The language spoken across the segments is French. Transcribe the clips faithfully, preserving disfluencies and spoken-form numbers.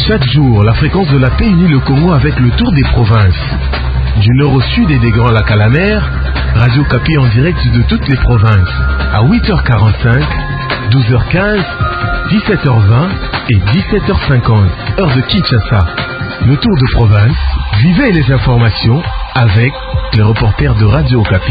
Chaque jour, la fréquence de la paix unit le Congo avec le tour des provinces. Du nord au sud et des Grands Lacs à la mer, Radio Okapi en direct de toutes les provinces. À huit heures quarante-cinq, douze heures quinze, dix-sept heures vingt et dix-sept heures cinquante, heure de Kinshasa. Le tour de province, vivez les informations avec les reporters de Radio Okapi.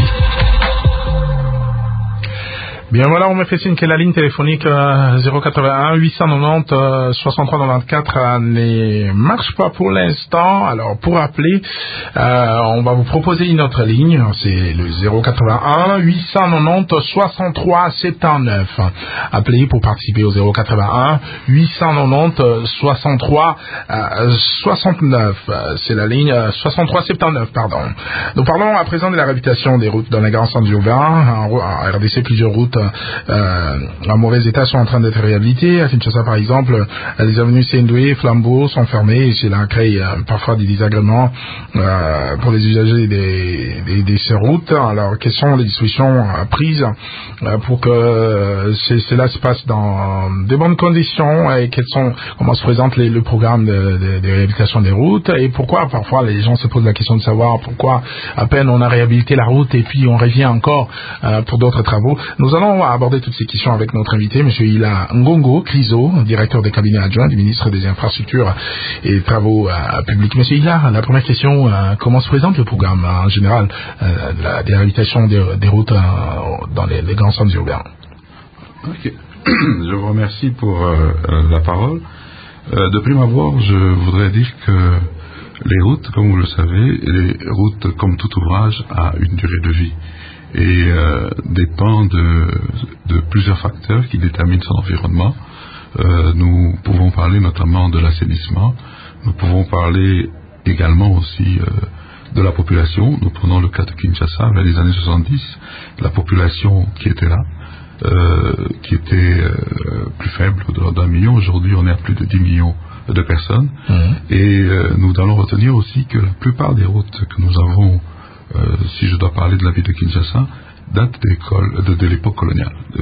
Bien voilà, on me fait signe que la ligne téléphonique euh, zéro quatre-vingt-un huit cent quatre-vingt-dix euh, soixante-trois quatre-vingt-quatorze euh, ne marche pas pour l'instant. Alors pour appeler, euh, on va vous proposer une autre ligne, c'est le zéro quatre-vingt-un huit cent quatre-vingt-dix soixante-trois soixante-neuf. Appelez pour participer au zéro quatre-vingt-un huit cent quatre-vingt-dix soixante-trois soixante-neuf. C'est la ligne soixante-trois soixante-neuf, pardon. Nous parlons à présent de la réhabilitation des routes dans les grands centres urbains. En, en R D C, plusieurs routes Euh, en mauvais état sont en train d'être réhabilités. À Kinshasa, par exemple, les avenues Sendoué et Flambeau sont fermées et cela crée euh, parfois des désagréments euh, pour les usagers des, des, des ces routes. Alors, quelles sont les dispositions euh, prises euh, pour que euh, cela se passe dans de bonnes conditions et quels sont, comment se présente les, le programme de, de, de réhabilitation des routes et pourquoi parfois les gens se posent la question de savoir pourquoi à peine on a réhabilité la route et puis on revient encore euh, pour d'autres travaux. Nous allons On va aborder toutes ces questions avec notre invité, M. Ila Ngongo Krizo, directeur des cabinets adjoints du ministre des Infrastructures et des Travaux euh, publics. M. Ila, la première question, euh, comment se présente le programme euh, en général euh, de la, de la réhabilitation des, des routes euh, dans les, les grands centres urbains? Ok. Je vous remercie pour euh, la parole. Euh, de prime abord, je voudrais dire que les routes, comme vous le savez, les routes, comme tout ouvrage, a une durée de vie et euh, dépend de, de plusieurs facteurs qui déterminent son environnement. Euh, nous pouvons parler notamment de l'assainissement, nous pouvons parler également aussi euh, de la population. Nous prenons le cas de Kinshasa, vers les années soixante-dix, la population qui était là, euh, qui était euh, plus faible, au-delà d'un million. Aujourd'hui, on est à plus de dix millions de personnes. Mmh. Et euh, nous allons retenir aussi que la plupart des routes que nous avons, Euh, si je dois parler de la ville de Kinshasa, date de, de, de l'époque coloniale, de,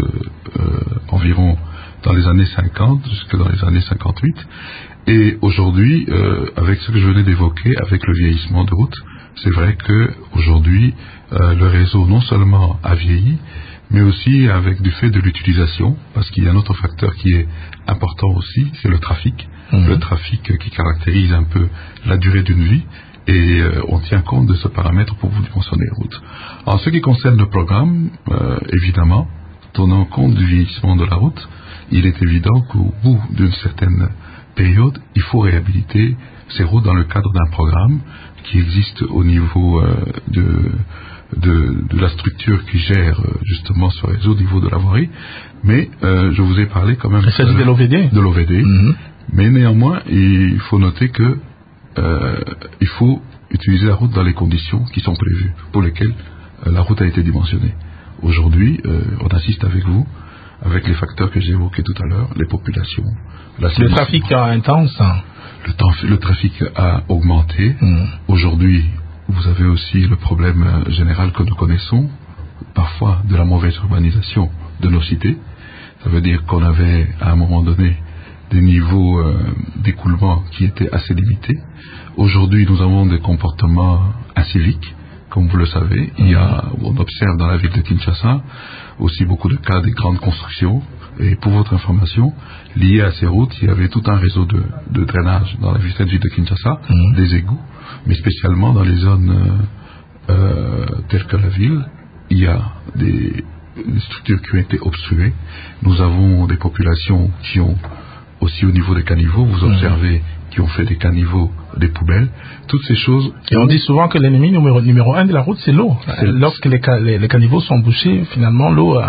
euh, environ dans les années cinquante jusque dans les années cinquante-huit. Et aujourd'hui, euh, avec ce que je venais d'évoquer, avec le vieillissement de routes, c'est vrai que aujourd'hui euh, le réseau non seulement a vieilli, mais aussi avec du fait de l'utilisation, parce qu'il y a un autre facteur qui est important aussi, c'est le trafic, mmh. le trafic qui caractérise un peu la durée d'une vie. Et euh, on tient compte de ce paramètre pour vous dimensionner les routes. En ce qui concerne le programme, euh, évidemment, tenant compte du vieillissement de la route, il est évident qu'au bout d'une certaine période, il faut réhabiliter ces routes dans le cadre d'un programme qui existe au niveau euh, de, de, de la structure qui gère euh, justement ce réseau au niveau de la voirie. Mais euh, je vous ai parlé quand même... Il s'agit de l'O V D. De l'O V D. Mm-hmm. Mais néanmoins, il faut noter que Euh, il faut utiliser la route dans les conditions qui sont prévues, pour lesquelles euh, la route a été dimensionnée. Aujourd'hui, euh, on assiste avec vous, avec les facteurs que j'ai évoqués tout à l'heure, les populations, la le trafic intense. Le, temps, le trafic a augmenté. Mmh. Aujourd'hui, vous avez aussi le problème général que nous connaissons, parfois de la mauvaise urbanisation de nos cités. Ça veut dire qu'on avait, à un moment donné, des niveaux euh, d'écoulement qui étaient assez limités. Aujourd'hui, nous avons des comportements inciviques, comme vous le savez. Il y a, on observe dans la ville de Kinshasa aussi beaucoup de cas des grandes constructions. Et pour votre information, lié à ces routes, il y avait tout un réseau de, de drainage dans la ville de Kinshasa, mmh. des égouts, mais spécialement dans les zones euh, euh, telles que la ville, il y a des, des structures qui ont été obstruées. Nous avons des populations qui ont aussi au niveau des caniveaux, vous observez mmh. qui ont fait des caniveaux, des poubelles, toutes ces choses. Et on dit souvent que l'ennemi numéro, numéro un de la route, c'est l'eau. C'est Lorsque les, les, les caniveaux sont bouchés, finalement, l'eau euh,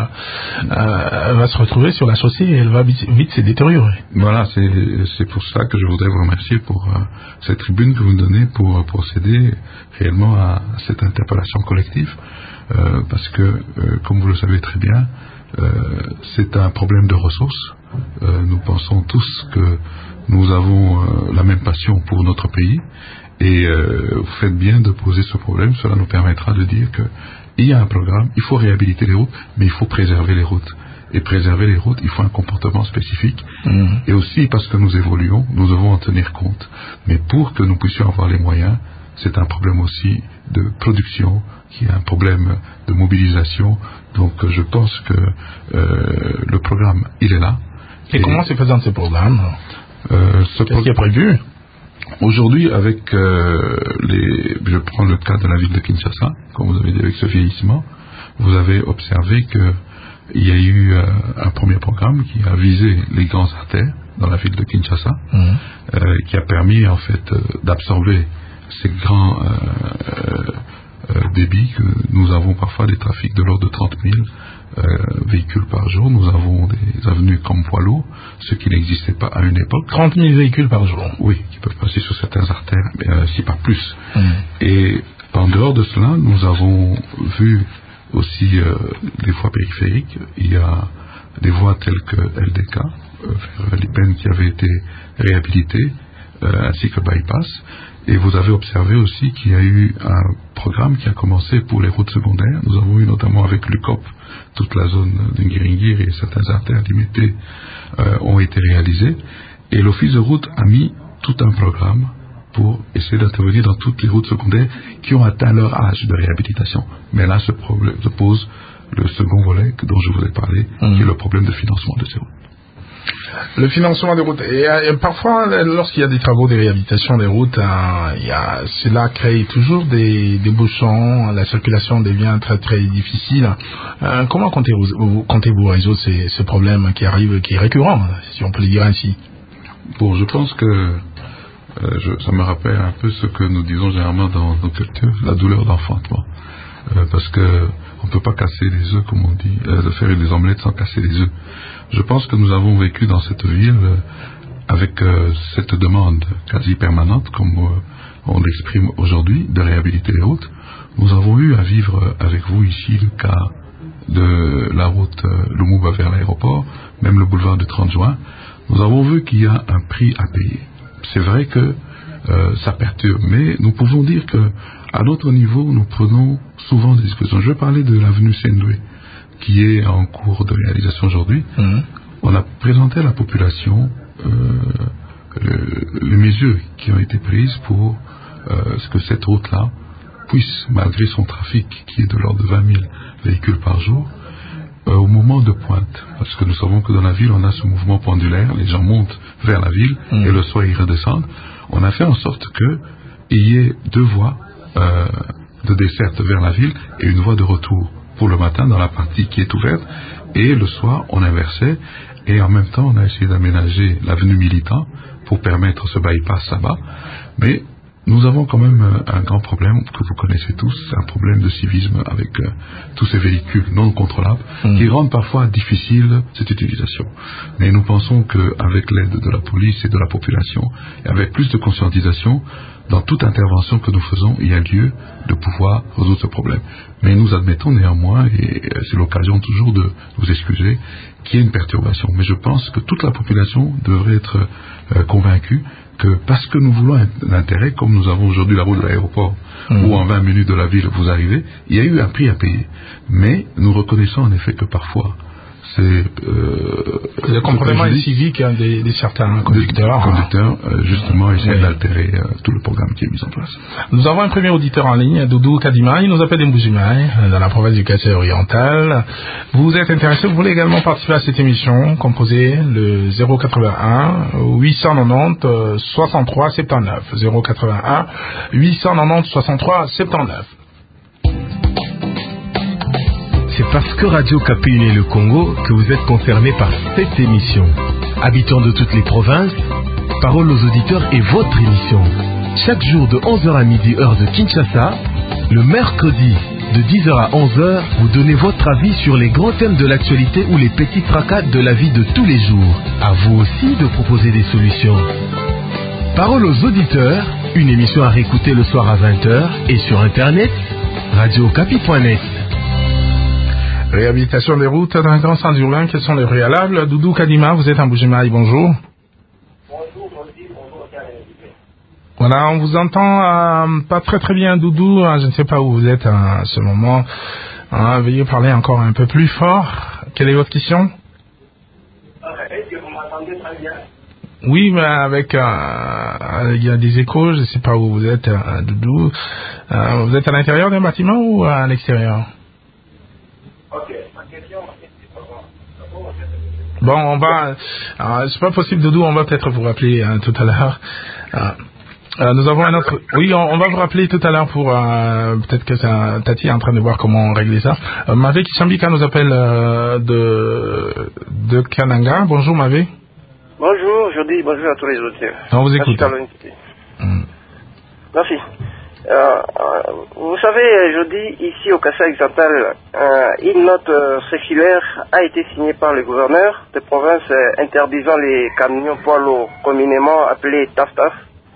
euh, va se retrouver sur la chaussée et elle va vite, vite se détériorer. Voilà, c'est, c'est pour ça que je voudrais vous remercier pour euh, cette tribune que vous nous donnez pour euh, procéder réellement à, à cette interpellation collective, euh, parce que, euh, comme vous le savez très bien, euh, c'est un problème de ressources. Euh, nous pensons tous que nous avons euh, la même passion pour notre pays et euh, vous faites bien de poser ce problème. Cela nous permettra de dire qu'il y a un programme, il faut réhabiliter les routes, mais il faut préserver les routes. et préserver les routes, il faut un comportement spécifique. Mmh. Et aussi, parce que nous évoluons, nous devons en tenir compte. Mais pour que nous puissions avoir les moyens, c'est un problème aussi de production, qui est un problème de mobilisation. Donc je pense que euh, le programme, il est là. Et, et comment se présente ce programme euh, ce Qu'est-ce qui est prévu? Aujourd'hui, avec euh, les, je prends le cas de la ville de Kinshasa, comme vous avez dit, avec ce vieillissement, vous avez observé qu'il y a eu euh, un premier programme qui a visé les grandes artères dans la ville de Kinshasa, mmh. euh, qui a permis en fait euh, d'absorber ces grands euh, euh, débits que nous avons parfois des trafics de l'ordre de trente mille euh, véhicules par jour. Nous avons des avenues comme poids lourds, ce qui n'existait pas à une époque. trente mille véhicules par jour. Oui, qui peuvent passer sur certaines artères, mais euh, si pas plus. Mmh. Et en dehors de cela, nous avons vu aussi euh, des voies périphériques. Il y a des voies telles que L D K, euh, vers Lipen, qui avait été réhabilitée, euh, ainsi que Bypass. Et vous avez observé aussi qu'il y a eu un programme qui a commencé pour les routes secondaires. Nous avons eu notamment avec l'U C O P, toute la zone de Ngiringiri et certaines artères limitées euh, ont été réalisées. Et l'Office de route a mis tout un programme pour essayer d'intervenir dans toutes les routes secondaires qui ont atteint leur âge de réhabilitation. Mais là se, problème, se pose le second volet dont je vous ai parlé, mmh. qui est le problème de financement de ces routes. Le financement des routes. Et, et parfois, lorsqu'il y a des travaux de réhabilitation des routes, hein, il y a, cela crée toujours des, des bouchons, la circulation devient très très difficile. Euh, comment comptez-vous, comptez-vous résoudre ces, ce problème qui arrive, qui est récurrent, si on peut le dire ainsi? Bon, je pense que euh, je, ça me rappelle un peu ce que nous disons généralement dans nos cultures, la douleur d'enfantement. Euh, parce que on ne peut pas casser les œufs, comme on dit, euh, de faire des omelettes sans casser les œufs. Je pense que nous avons vécu dans cette ville euh, avec euh, cette demande quasi permanente, comme euh, on l'exprime aujourd'hui, de réhabiliter les routes. Nous avons eu à vivre avec vous ici le cas de la route euh, Lumumba vers l'aéroport, même le boulevard du trente juin. Nous avons vu qu'il y a un prix à payer. C'est vrai que euh, ça perturbe, mais nous pouvons dire que à notre niveau, nous prenons souvent des discussions. Je vais parler de l'avenue Sendoué, qui est en cours de réalisation aujourd'hui. Mmh. On a présenté à la population euh, le, les mesures qui ont été prises pour euh, que cette route-là puisse, malgré son trafic qui est de l'ordre de vingt mille véhicules par jour, euh, au moment de pointe, parce que nous savons que dans la ville, on a ce mouvement pendulaire, les gens montent vers la ville mmh. et le soir ils redescendent. On a fait en sorte qu'il y ait deux voies euh, de desserte vers la ville et une voie de retour pour le matin dans la partie qui est ouverte, et le soir on inversait, et en même temps on a essayé d'aménager l'avenue Militant pour permettre ce bypass là-bas. Mais nous avons quand même un grand problème que vous connaissez tous, c'est un problème de civisme avec euh, tous ces véhicules non contrôlables mmh. qui rendent parfois difficile cette utilisation. Mais nous pensons qu'avec l'aide de la police et de la population, et avec plus de conscientisation, dans toute intervention que nous faisons, il y a lieu de pouvoir résoudre ce problème. Mais nous admettons néanmoins, et c'est l'occasion toujours de vous excuser, qu'il y ait une perturbation. Mais je pense que toute la population devrait être euh, convaincue que parce que nous voulons un, un intérêt, comme nous avons aujourd'hui la route de l'aéroport, mmh. où en vingt minutes de la ville vous arrivez, il y a eu un prix à payer. Mais nous reconnaissons en effet que parfois, c'est euh, le comportement est civique hein, des, des certains conducteurs. Des conducteurs, euh, justement, essaient oui. d'altérer euh, tout le programme qui est mis en place. Nous avons un premier auditeur en ligne, Doudou Kadima. Il nous appelle d'Mbujimai, dans la province du Kassai oriental. Vous êtes intéressé, vous voulez également participer à cette émission, composez le zéro quatre-vingt-un huit cent quatre-vingt-dix soixante-trois soixante-neuf. zéro quatre-vingt-un huit cent quatre-vingt-dix soixante-trois soixante-neuf. C'est parce que Radio Kapi unit le Congo que vous êtes concerné par cette émission. Habitants de toutes les provinces, parole aux auditeurs est votre émission. Chaque jour de onze heures à midi, heure de Kinshasa, le mercredi de dix heures à onze heures, vous donnez votre avis sur les grands thèmes de l'actualité ou les petits tracas de la vie de tous les jours. À vous aussi de proposer des solutions. Parole aux auditeurs, une émission à réécouter le soir à vingt heures et sur internet, radio kapi point net. Réhabilitation des routes dans un grand centre urbain, quels sont les préalables? Doudou Kadima, vous êtes en Mbujimai, bonjour. Bonjour, bonjour, bonjour. Voilà, on vous entend euh, pas très très bien, Doudou, hein, je ne sais pas où vous êtes à ce moment. Hein, veuillez parler encore un peu plus fort. Quelle est votre question? m'entendez très bien? Oui, mais avec euh, il y a des échos, je ne sais pas où vous êtes, euh, Doudou. Euh, vous êtes à l'intérieur d'un bâtiment ou à l'extérieur? Ok, ma question, c'est pas bon. Bon, on va... Euh, c'est pas possible, Doudou, on va peut-être vous rappeler hein, tout à l'heure. Euh, euh, nous avons un autre... Oui, on, on va vous rappeler tout à l'heure pour... Euh, peut-être que ça, Tati est en train de voir comment régler ça. Euh, Mavé Kishambika nous appelle euh, de, de Kananga. Bonjour, Mavé. Bonjour, je dis bonjour à tous les auditeurs. On vous écoute. Mmh. Merci. Euh, euh, vous savez, je dis ici au Kasaï-Occidental, euh, une note euh, circulaire a été signée par le gouverneur de province euh, interdisant les camions poids lourds, communément appelés T A F T A F,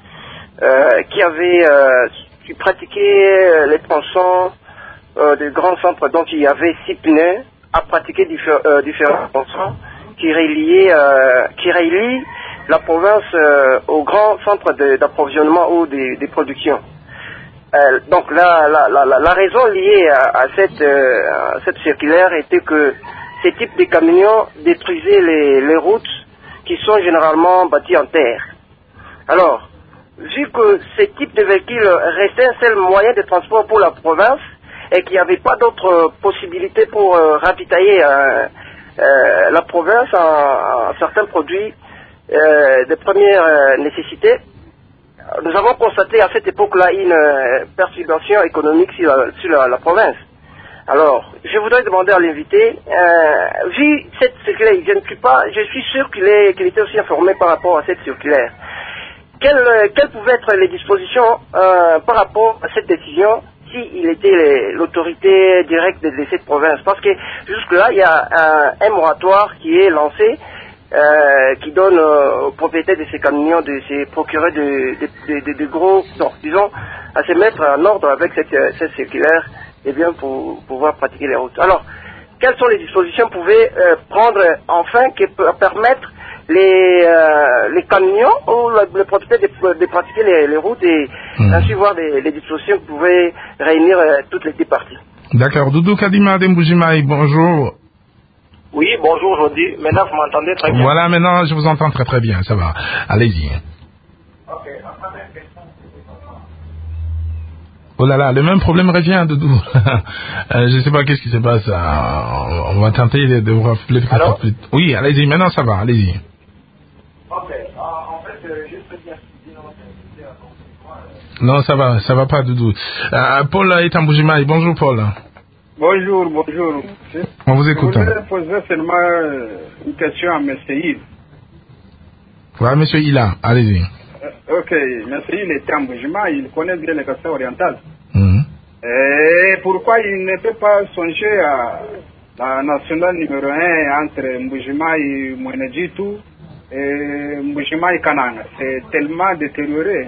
euh, qui avait euh, qui pratiquait les tronçons euh, des grands centres, donc il y avait six pneus, à pratiquer diffé- euh, différents tronçons qui relient, euh, qui relient la province euh, au grand centre de, d'approvisionnement ou de, de production. Euh, donc la, la, la, la raison liée à, à, cette, euh, à cette circulaire était que ces types de camions détruisaient les, les routes qui sont généralement bâties en terre. Alors, vu que ces types de véhicules restaient un seul moyen de transport pour la province et qu'il n'y avait pas d'autres possibilités pour euh, ravitailler euh, euh, la province en, en certains produits euh, de première euh, nécessité, nous avons constaté à cette époque-là une euh, perturbation économique sur, la, sur la, la province. Alors, je voudrais demander à l'invité, euh, vu cette circulaire, il ne vient plus pas, je suis sûr qu'il, est, qu'il était aussi informé par rapport à cette circulaire. Quelles, quelles pouvaient être les dispositions euh, par rapport à cette décision s'il était les, l'autorité directe de, de cette province? Parce que jusque-là, il y a un, un moratoire qui est lancé, Euh, qui donne euh, aux propriétaires de ces camions de se procurer de, de, de, de, de gros, non, disons, à se mettre en ordre avec cette, cette circulaire, et bien pour pouvoir pratiquer les routes. Alors, quelles sont les dispositions que vous pouvez euh, prendre enfin qui peuvent permettre les, euh, les camions ou le, les propriétaires de, de pratiquer les, les routes et mmh. ainsi voir les, les dispositions que vous pouvez réunir euh, toutes les deux parties. D'accord. Doudou Kadima Demboujimaï, bonjour. Oui, bonjour aujourd'hui. Maintenant, vous m'entendez très bien. Voilà, maintenant, je vous entends très très bien, ça va. Allez-y. Ok, la première question. Oh là là, le même problème revient, Doudou. euh, je ne sais pas qu'est-ce qui se passe. Euh, on va tenter de, de vous rappeler peut-être plus. Oui, allez-y, maintenant ça va, allez-y. Ok, euh, en fait, euh, juste dire, sinon, c'est euh... Non, ça va, ça va pas, Doudou. Euh, Paul est en Bougimaï. Bonjour, Paul. Bonjour, bonjour. On vous écoute. Je voudrais poser seulement une question à M. Yves. Voilà, M. Ila, allez-y. Euh, ok, M. Yves est en Boujima, il connaît bien le Kasaï oriental. Mmh. Et pourquoi il ne peut pas songer à la nationale numéro un entre Mboujima et Mwenedjitou et Mboujima et Kananga? C'est tellement détérioré.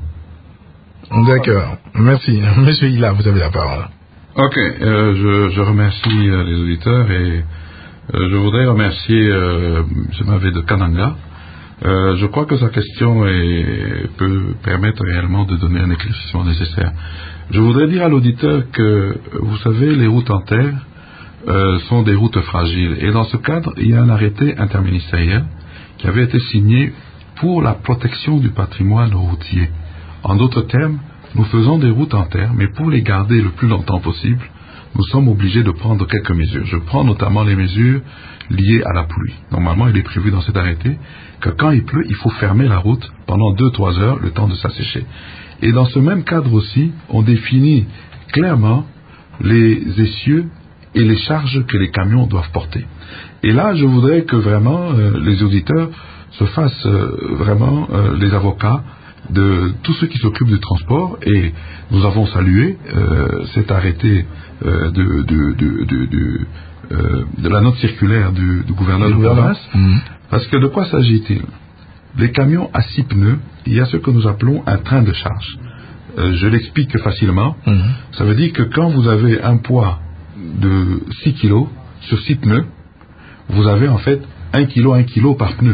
D'accord, merci. M. Ila, vous avez la parole. Ok, euh, je, je remercie euh, les auditeurs et euh, je voudrais remercier euh, M. Mavé de Kananga. Euh, je crois que sa question est, peut permettre réellement de donner un éclaircissement nécessaire. Je voudrais dire à l'auditeur que, vous savez, les routes en terre euh, sont des routes fragiles. Et dans ce cadre, il y a un arrêté interministériel qui avait été signé pour la protection du patrimoine routier. En d'autres termes, nous faisons des routes en terre, mais pour les garder le plus longtemps possible, nous sommes obligés de prendre quelques mesures. Je prends notamment les mesures liées à la pluie. Normalement, il est prévu dans cet arrêté que quand il pleut, il faut fermer la route pendant deux à trois heures, le temps de s'assécher. Et dans ce même cadre aussi, on définit clairement les essieux et les charges que les camions doivent porter. Et là, je voudrais que vraiment euh, les auditeurs se fassent euh, vraiment euh, les avocats de tous ceux qui s'occupent du transport, et nous avons salué euh, cet arrêté euh, de, de, de, de, de, euh, de la note circulaire du, du gouverneur de province, mmh. Parce que de quoi s'agit-il? Les camions à six pneus, il y a ce que nous appelons un train de charge. Euh, je l'explique facilement. Mmh. Ça veut dire que quand vous avez un poids de six kilos sur six pneus, vous avez en fait un kilo, un kilo par pneu.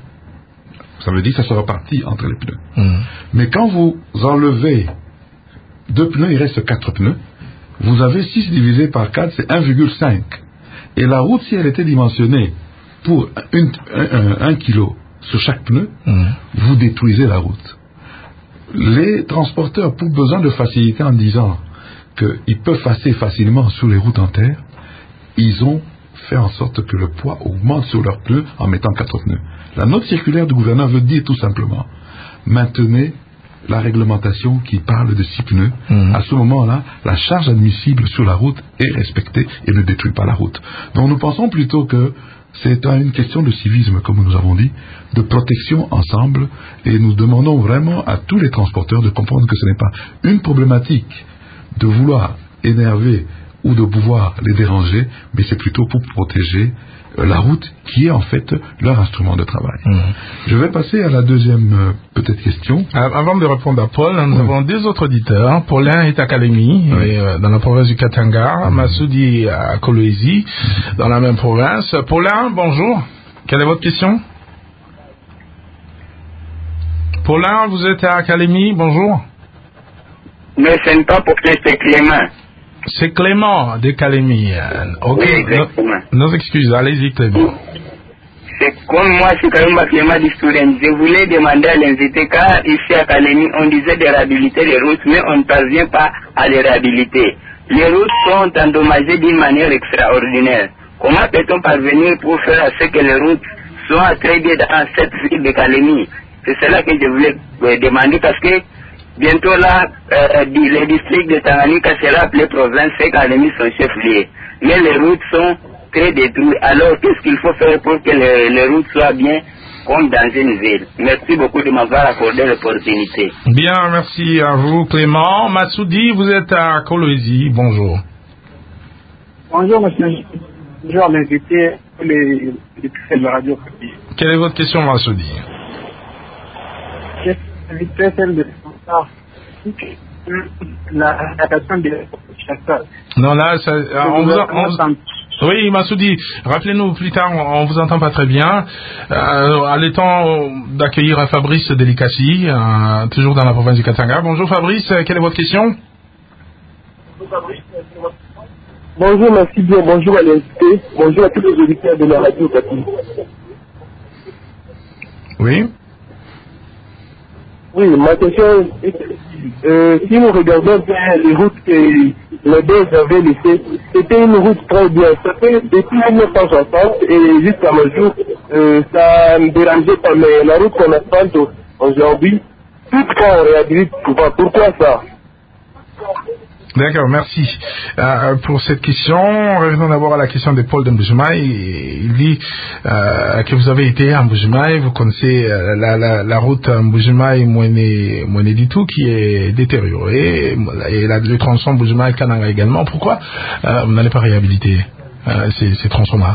Ça veut dire que ça se répartit entre les pneus. Mmh. Mais quand vous enlevez deux pneus, il reste quatre pneus. Vous avez six divisé par quatre, c'est un virgule cinq. Et la route, si elle était dimensionnée pour un, un, un kilo sur chaque pneu, mmh. vous détruisez la route. Les transporteurs, pour besoin de facilité en disant qu'ils peuvent passer facilement sur les routes en terre, ils ont fait en sorte que le poids augmente sur leurs pneus en mettant quatre pneus. La note circulaire du gouverneur veut dire tout simplement, maintenez la réglementation qui parle de six pneus. Mmh. À ce moment-là, la charge admissible sur la route est respectée et ne détruit pas la route. Donc nous pensons plutôt que c'est une question de civisme, comme nous avons dit, de protection ensemble, et nous demandons vraiment à tous les transporteurs de comprendre que ce n'est pas une problématique de vouloir énerver ou de pouvoir les déranger, mais c'est plutôt pour protéger euh, la route qui est en fait leur instrument de travail. Mmh. Je vais passer à la deuxième euh, peut-être question. Avant de répondre à Paul, nous oui. avons deux autres auditeurs. Paulin est à Kalemi, oui. et, euh, dans la province du Katanga, mmh. Massoudi à Kolwezi, mmh. dans la même province. Paulin, bonjour. Quelle est votre question? Paulin, vous êtes à Kalemi, bonjour. Mais ce n'est pas pour que c'est Clément. C'est Clément de Kalemi. Ok, oui, exactement. Nos, nos excuses, allez-y Clément. C'est comme moi, je suis Kalumba Clément du student. Je voulais demander à l'invité, car ici à Kalemi, on disait de réhabiliter les routes, mais on ne parvient pas à les réhabiliter. Les routes sont endommagées d'une manière extraordinaire. Comment peut-on parvenir pour faire à ce que les routes soient très bien dans cette ville de Kalemi? C'est cela que je voulais euh, demander, parce que bientôt là, euh, le district de Tanganyika sera appelé province, c'est Kalemi son chef-lieu. Mais les routes sont très détruites. Alors, qu'est-ce qu'il faut faire pour que les, les routes soient bien comme dans une ville? Merci beaucoup de m'avoir accordé l'opportunité. Bien, merci à vous Clément. Massoudi, vous êtes à Kolwezi. Bonjour. Bonjour, monsieur. Bonjour, l'invité, les députés de la radio. Quelle est votre question, Massoudi? L'invité, celle de la question des chasseurs. Non, là, ça, on vous, on, oui, Massoudi, rappelez-nous plus tard, on ne vous entend pas très bien. Euh, à l'étant d'accueillir Fabrice Delikassi, euh, toujours dans la province du Katanga. Bonjour Fabrice, quelle est votre question? Bonjour, merci bien, bonjour à l'invité, bonjour à tous les auditeurs de la radio Katanga. Oui. Oui, ma question est, euh, si nous regardons bien les routes que les deux avaient laissées, c'était une route très bien. Ça fait depuis mille neuf cent soixante et jusqu'à nos jours, euh, ça ne dérangeait pas, mais la route qu'on asphalte aujourd'hui, toutefois on réhabilite souvent. Pourquoi ça? D'accord, merci euh, pour cette question. Revenons d'abord à la question de Paul de Mbujimaï. Il dit euh, que vous avez été à Mbujimaï, vous connaissez euh, la, la, la route Mbujimaï-Mouene-Ditou qui est détériorée, et la, le tronçon Mbujimaï-Kananga également. Pourquoi euh, vous n'allez pas réhabiliter euh, ces, ces tronçons-là?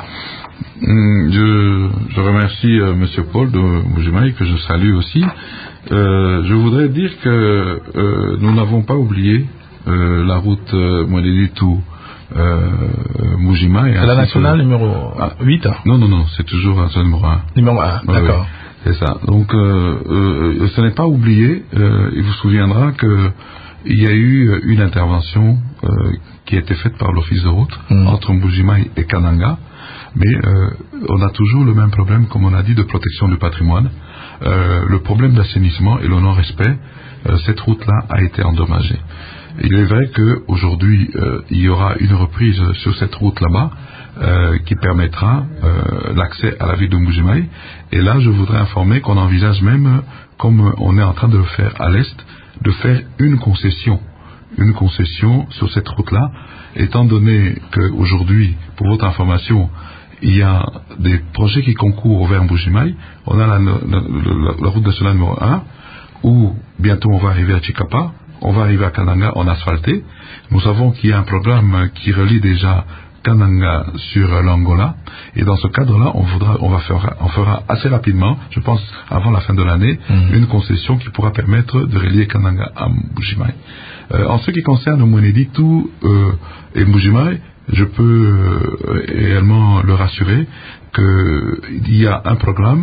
Je, je remercie euh, M. Paul de Mbujimaï, que je salue aussi. Euh, je voudrais dire que euh, nous n'avons pas oublié Euh, la route euh, Mouene-Ditou euh, Mbujimaï. C'est la nationale que... numéro ah, huit hein? Non, non, non, c'est toujours la numéro un. Numéro un, ouais, d'accord. Oui, c'est ça. Donc, euh, euh, ce n'est pas oublié. Euh, il vous souviendra qu'il y a eu une intervention euh, qui a été faite par l'Office de route mmh. entre Mbujimaï et Kananga. Mais euh, on a toujours le même problème, comme on a dit, de protection du patrimoine. Euh, le problème d'assainissement et le non-respect, euh, cette route-là a été endommagée. Il est vrai qu'aujourd'hui, euh, il y aura une reprise sur cette route là-bas euh, qui permettra euh, l'accès à la ville de Mbujimaï. Et là, je voudrais informer qu'on envisage même, comme on est en train de le faire à l'Est, de faire une concession. Une concession sur cette route-là, étant donné qu'aujourd'hui, pour votre information, il y a des projets qui concourent vers Mbujimaï. On a la, la, la, la route nationale numéro un, où bientôt on va arriver à Chikapa. On va arriver à Kananga en asphalté. Nous savons qu'il y a un programme qui relie déjà Kananga sur l'Angola. Et dans ce cadre-là, on, voudra, on, va faire, on fera assez rapidement, je pense avant la fin de l'année, mmh. une concession qui pourra permettre de relier Kananga à Mbujimaï. Euh, en ce qui concerne Mouene-Ditou euh, et Mbujimaï, je peux euh, également le rassurer qu'il y a un programme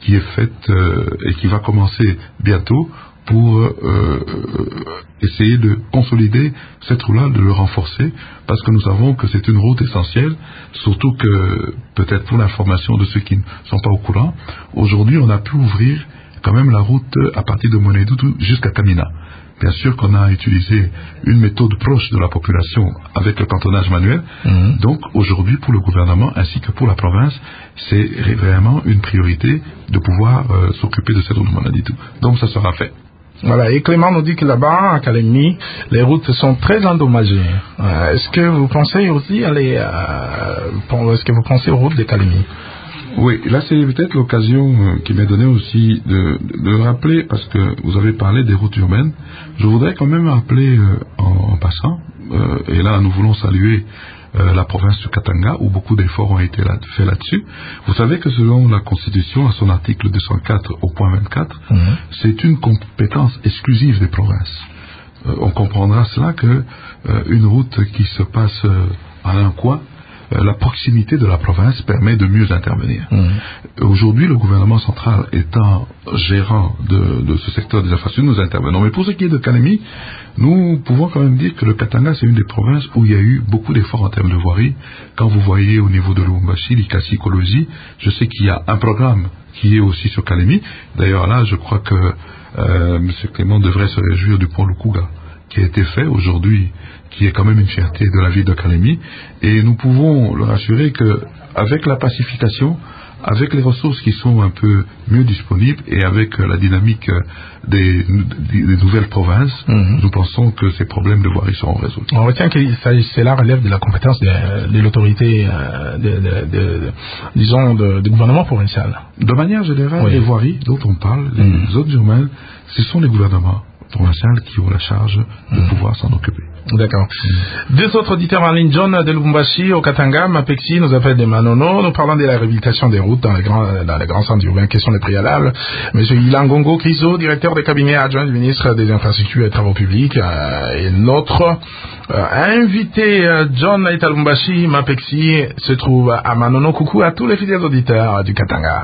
qui est faite euh, et qui va commencer bientôt pour euh, essayer de consolider cette route-là, de le renforcer, parce que nous savons que c'est une route essentielle, surtout que, peut-être pour l'information de ceux qui ne sont pas au courant, aujourd'hui on a pu ouvrir quand même la route à partir de Monédou jusqu'à Kamina. Bien sûr qu'on a utilisé une méthode proche de la population avec le cantonnage manuel. Mmh. Donc aujourd'hui, pour le gouvernement ainsi que pour la province, c'est vraiment une priorité de pouvoir euh, s'occuper de cette route de Monédou. Donc ça sera fait. Voilà, et Clément nous dit que là-bas, à Kalemi, les routes sont très endommagées. Euh, est-ce que vous pensez aussi aller, euh, est-ce que vous pensez aux routes de Kalemi? Oui, là c'est peut-être l'occasion euh, qui m'est donnée aussi de, de, de rappeler, parce que vous avez parlé des routes urbaines, je voudrais quand même rappeler euh, en, en passant, euh, et là nous voulons saluer euh, la province du Katanga, où beaucoup d'efforts ont été là, faits là-dessus. Vous savez que selon la Constitution, à son article deux cent quatre au point vingt-quatre, mmh. c'est une compétence exclusive des provinces. Euh, on comprendra cela que euh, une route qui se passe euh, à un coin, la proximité de la province permet de mieux intervenir. Mmh. Aujourd'hui, le gouvernement central étant gérant de, de ce secteur des infrastructures, nous intervenons. Mais pour ce qui est de Kalemi, nous pouvons quand même dire que le Katanga, c'est une des provinces où il y a eu beaucoup d'efforts en termes de voirie. Quand vous voyez au niveau de Lubumbashi, l'Ikasi, Kolosi, je sais qu'il y a un programme qui est aussi sur Kalemi. D'ailleurs, là, je crois que euh, M. Clément devrait se réjouir du pont Lukuga qui a été fait aujourd'hui, qui est quand même une fierté de la ville de Kalemi, et nous pouvons le rassurer que avec la pacification, avec les ressources qui sont un peu mieux disponibles et avec la dynamique des, des, des nouvelles provinces, mm-hmm. nous pensons que ces problèmes de voirie seront résolus. On retient que cela relève de la compétence de, de l'autorité, de, de, de, de, disons, de, de gouvernement provincial. De manière générale, oui. les voiries dont on parle, les mm. zones urbaines, ce sont les gouvernements provinciaux qui ont la charge de mm. pouvoir s'en occuper. D'accord. Mmh. Deux autres auditeurs en ligne, John de Lubumbashi au Katanga, Mapexi nous appelle des Manono. Nous parlons de la réhabilitation des routes dans les grands, dans les grands centres urbains. Question des préalables. Monsieur Ilangongo Krizo, directeur des cabinets adjoint du ministre des Infrastructures et des Travaux Publics, euh, et notre euh, invité, euh, John de Lubumbashi, Mapexi, se trouve à Manono. Coucou à tous les fidèles auditeurs du Katanga.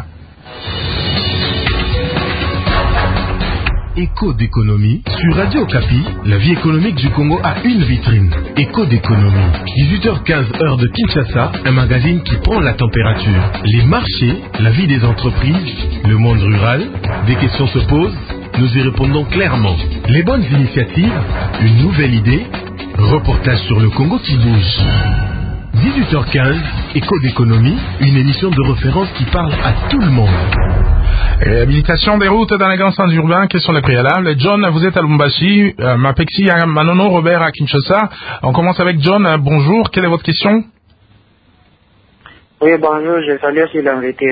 Écho d'économie sur Radio Okapi, la vie économique du Congo a une vitrine. Écho d'économie, dix-huit heures quinze heure de Kinshasa, un magazine qui prend la température. Les marchés, la vie des entreprises, le monde rural, des questions se posent, nous y répondons clairement. Les bonnes initiatives, une nouvelle idée, reportage sur le Congo qui bouge. dix-huit heures quinze, Écho d'économie, une émission de référence qui parle à tout le monde. Réhabilitation des routes dans les grands centres urbains, question des préalables. John, vous êtes à Lubumbashi, euh, Mapexi à Manono, Robert à Kinshasa. On commence avec John. Bonjour, quelle est votre question? Oui, bonjour, je salue aussi l'invité.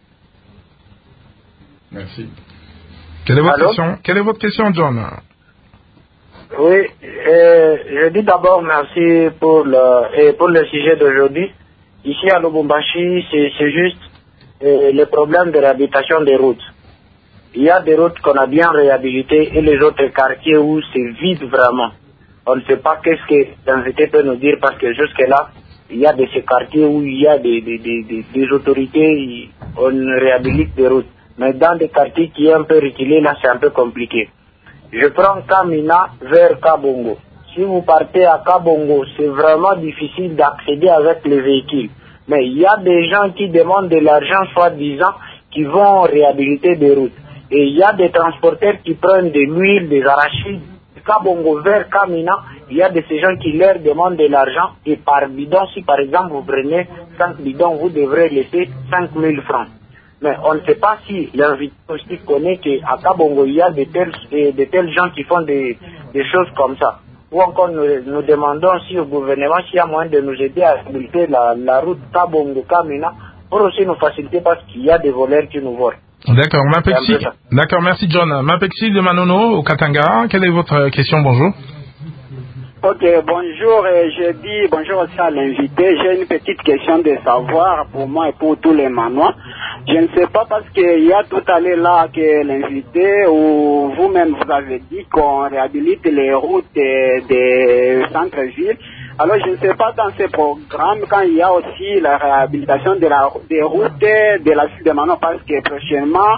Merci. Quelle est votre Allô? question? Quelle est votre question, John? Oui, euh, je dis d'abord merci pour le, et pour le sujet d'aujourd'hui. Ici à Lubumbashi, c'est, c'est juste euh, le problème de réhabilitation des routes. Il y a des routes qu'on a bien réhabilitées et les autres quartiers où c'est vide vraiment. On ne sait pas qu'est-ce que l'invité peut nous dire parce que jusque-là, il y a de ces quartiers où il y a des, des, des, des, des autorités, on réhabilite des routes. Mais dans des quartiers qui sont un peu reculés, là c'est un peu compliqué. Je prends Kamina vers Kabongo. Si vous partez à Kabongo, c'est vraiment difficile d'accéder avec les véhicules. Mais il y a des gens qui demandent de l'argent, soi-disant, qui vont réhabiliter des routes. Et il y a des transporteurs qui prennent de l'huile, des arachides, Kabongo vers Kamina. Il y a de ces gens qui leur demandent de l'argent. Et par bidon, si par exemple vous prenez cinq bidons, vous devrez laisser cinq mille francs. Mais on ne sait pas si l'invité aussi connaît qu'à Kabongo, il y a de tels, de tels gens qui font des, des choses comme ça. Ou encore, nous, nous demandons si au gouvernement, s'il y a moyen de nous aider à réhabiliter la, la route Kabongo-Kamina pour aussi nous faciliter parce qu'il y a des voleurs qui nous volent. D'accord, Mapexi. D'accord, merci John. Mapexi de Manono au Katanga. Quelle est votre question? Bonjour. Ok, bonjour, et je dis bonjour aussi à l'invité. J'ai une petite question de savoir pour moi et pour tous les Manois. Je ne sais pas parce qu'il y a tout à l'heure là que l'invité ou vous-même vous avez dit qu'on réhabilite les routes des, des centres-villes Alors je ne sais pas dans ces programmes quand il y a aussi la réhabilitation de la, des routes de la suite de Manon, parce que prochainement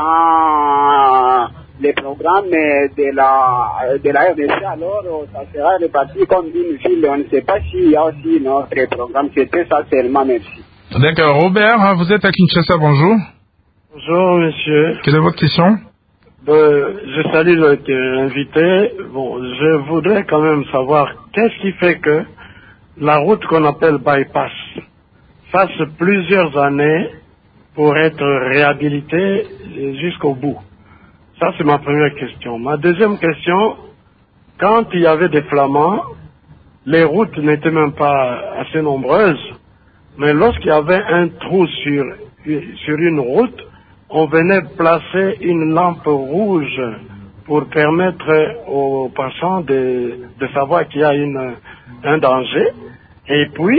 dans les programmes de la, de la R D C, alors ça sera réparti comme une ville. On ne sait pas s'il y a aussi notre programme. C'était ça seulement, merci. D'accord. Robert, vous êtes à Kinshasa, bonjour. Bonjour monsieur. Quelle est votre question? Euh, je salue l'invité. Bon, je voudrais quand même savoir qu'est-ce qui fait que la route qu'on appelle bypass fasse plusieurs années pour être réhabilitée jusqu'au bout. Ça, c'est ma première question. Ma deuxième question, quand il y avait des flamands, les routes n'étaient même pas assez nombreuses, mais lorsqu'il y avait un trou sur, sur une route, on venait placer une lampe rouge pour permettre aux passants de, de savoir qu'il y a une, un danger. Et puis,